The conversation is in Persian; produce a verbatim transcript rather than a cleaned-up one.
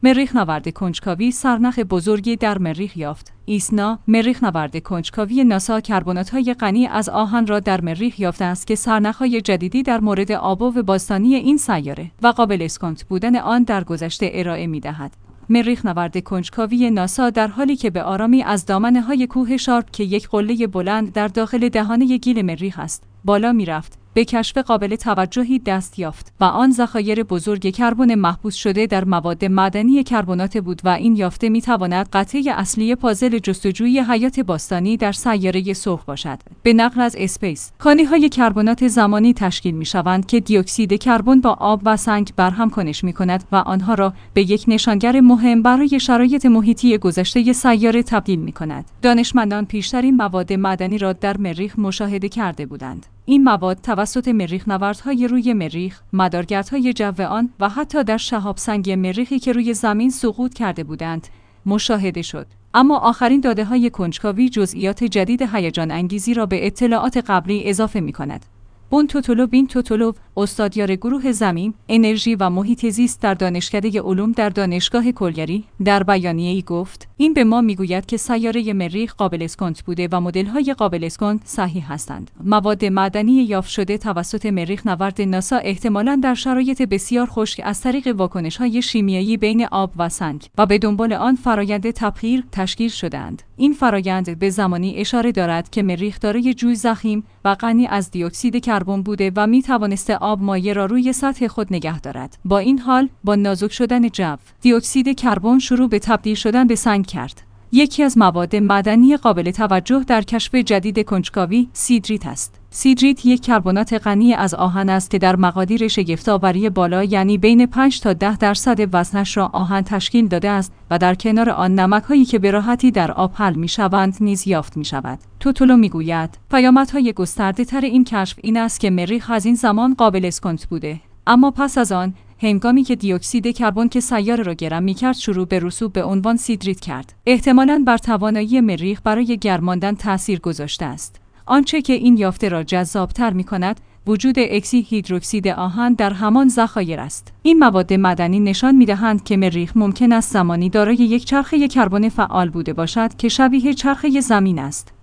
مریخ نورد کنجکاوی سرنخ بزرگی در مریخ یافت. ایسنا، مریخ نورد کنجکاوی ناسا کربنات‌های غنی از آهن را در مریخ یافته است که سرنخ‌های جدیدی در مورد آب و باستانی این سیاره و قابل اسکانت بودن آن در گذشته ارائه می‌دهد. مریخ نورد کنجکاوی ناسا در حالی که به آرامی از دامنه‌های کوه شارپ که یک قله بلند در داخل دهانه گیل مریخ است، بالا می‌رفت، به کشف قابل توجهی دست یافت و آن ذخایر بزرگ کربن محبوس شده در مواد معدنی کربنات بود و این یافته می‌تواند قطعه اصلی پازل جستجوی حیات باستانی در سیاره سرخ باشد. به نقل از اسپیس، کانی‌های کربنات زمانی تشکیل می‌شوند که دی اکسید کربن با آب و سنگ برهم کنش می‌کند و آنها را به یک نشانگر مهم برای شرایط محیطی گذشته سیاره تبدیل می‌کند. دانشمندان پیشترین مواد معدنی را در مریخ مشاهده کرده بودند. این مواد توسط مریخ نوردهای روی مریخ، مدارگردهای جو آن و حتی در شهاب سنگی مریخی که روی زمین سقوط کرده بودند مشاهده شد. اما آخرین داده‌های کنجکاوی جزئیات جدید هیجان انگیزی را به اطلاعات قبلی اضافه می‌کند. بون توتولو بین توتولو، استادیار گروه زمین، انرژی و محیط زیست در دانشکده علوم در دانشگاه کلگری، در بیانیه‌ای گفت: این به ما میگوید که سیاره مریخ قابل اسکانت بوده و مدل‌های قابل اسکانت صحیح هستند. مواد معدنی یافت شده توسط مریخ نورد ناسا احتمالاً در شرایط بسیار خشک از طریق واکنش‌های شیمیایی بین آب و سنگ و به دنبال آن فرایند تبخیر تشکیل شده‌اند. این فرایند به زمانی اشاره دارد که مریخ دارای جوی ضخیم و غنی از دی اکسید کربن بوده و می توانسته آب مایع را روی سطح خود نگه دارد. با این حال، با نازک شدن جو، دی اکسید کربن شروع به تبدیل شدن به سنگ کرد. یکی از مواد معدنی قابل توجه در کشف جدید کنجکاوی سیدریت است. سیدریت یک کربنات غنی از آهن است که در مقادیر شگفت‌آوری بالا، یعنی بین پنج تا ده درصد وزنش را آهن تشکیل داده است و در کنار آن نمک‌هایی که به راحتی در آب حل می‌شوند نیز یافت می‌شود. توتولو می‌گوید پیامدهای گسترده‌تر این کشف این است که مریخ از این زمان قابل اسکانت بوده، اما پس از آن هنگامی که دی اکسید کربن که سیاره را گرم می‌کرد شروع به رسوب به عنوان سیدریت کرد، احتمالاً بر توانایی مریخ برای گرماندن تأثیر گذاشته است. آنچه که این یافته را جذاب‌تر می‌کند، وجود اکسی هیدروکسید آهن در همان ذخایر است. این مواد معدنی نشان می‌دهند که مریخ ممکن است زمانی دارای یک چرخه کربن فعال بوده باشد که شبیه چرخه زمین است.